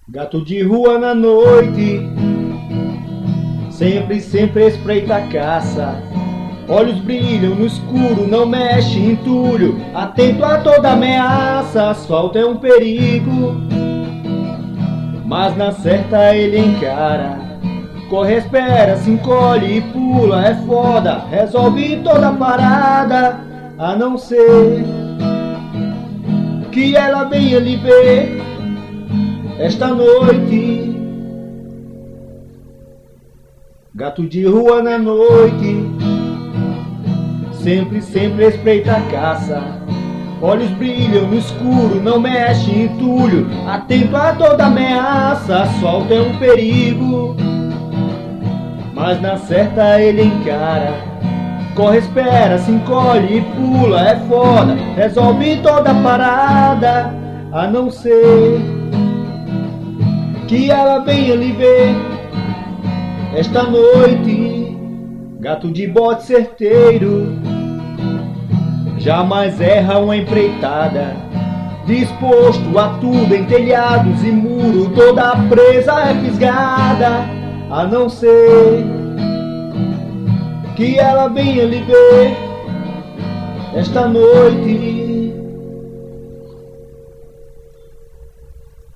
Gato de rua na noite, sempre espreita a caça. Olhos brilham no escuro, não mexe, entulho, atento a toda ameaça. Asfalto é um perigo, mas na certa ele encara. Corre, espera, se encolhe e pula, é foda, resolve toda a parada. A não ser que ela venha lhe ver esta noite. Gato de rua na noite, sempre espreita a caça. Olhos brilham no escuro, não mexe, entulho, atento a toda ameaça. Asfalto é um perigo, mas na certa ele encara. Corre, espera, se encolhe e pula, é foda, resolve toda a parada. A não ser que ela venha lhe ver esta noite. Gato de bote certeiro, jamais erra uma empreitada. Disposto a tudo em telhados e muro, toda a presa é fisgada. A não ser que ela venha lhe ver esta noite.